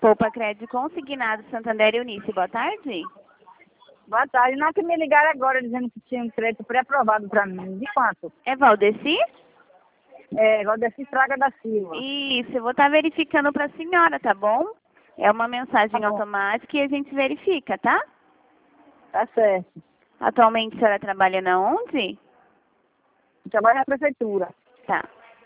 Poupa Crédito Consignado Santander e Unice. Boa tarde. Boa tarde. Não, que me ligaram agora dizendo que tinha um crédito pré-aprovado para mim. De quanto? É Valdeci? É, Valdeci Fraga da Silva. Isso, eu vou estar verificando para a senhora, tá bom? É uma mensagem Tá bom. automática e a gente verifica, tá? Tá certo. Atualmente a senhora trabalha na onde? Eu trabalho na prefeitura. Tá.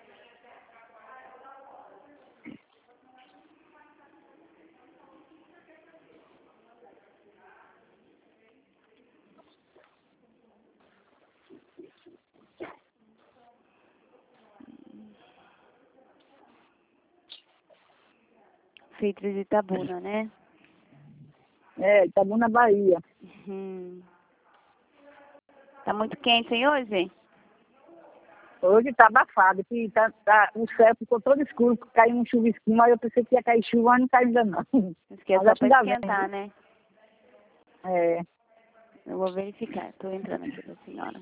Feitos de Itabuna, né? É, Itabuna, Bahia. Tá muito quente, hein, hoje? Hoje tá abafado, que o céu ficou todo escuro, caiu um chuvisquinho, mas eu pensei que ia cair chuva, mas não caiu ainda não. Isso que é Mas só acho que para ainda esquentar, vem. né? É. Eu vou verificar. Estou entrando aqui para a senhora.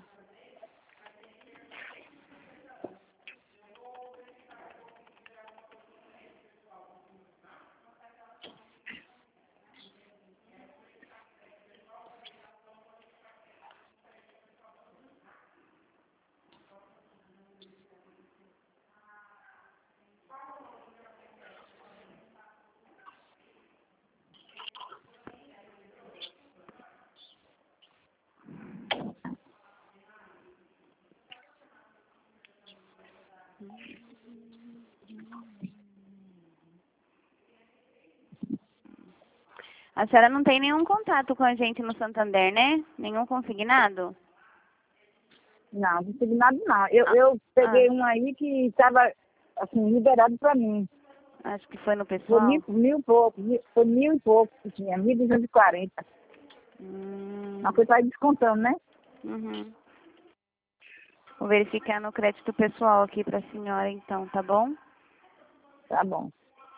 A senhora não tem nenhum contato com a gente no Santander, né? Nenhum consignado? Não, não tive nada não. Eu peguei um aí que estava, assim, liberado para mim. Acho que foi no Foi pessoal. mil e pouco, foi 1.000 e pouco que tinha, 1.240. Mas foi para ir descontando, né? Uhum. Vou verificar no crédito pessoal aqui para a senhora, então, tá bom? Tá bom.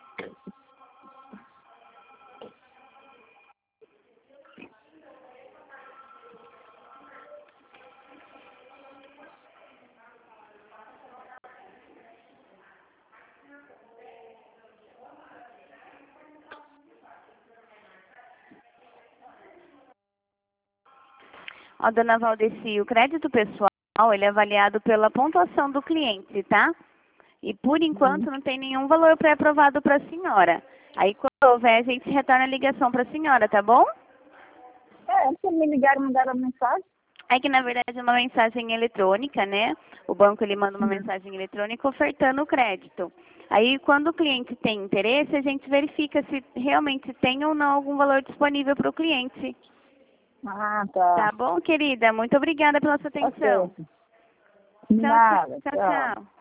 Ó, dona Valdeci, o crédito pessoal, ele é avaliado pela pontuação do cliente, tá? E por enquanto não tem nenhum valor pré-aprovado para a senhora. Aí quando houver, a gente retorna a ligação para a senhora, tá bom? É, porque me ligaram, mandaram a mensagem. É que na verdade é uma mensagem eletrônica, né? O banco ele manda uma mensagem eletrônica ofertando o crédito. Aí quando o cliente tem interesse, a gente verifica se realmente tem ou não algum valor disponível para o cliente. Ah, tá. Tá bom, querida? Muito obrigada pela sua Tá atenção. certo. Tchau, Nada, tchau, tchau. tchau.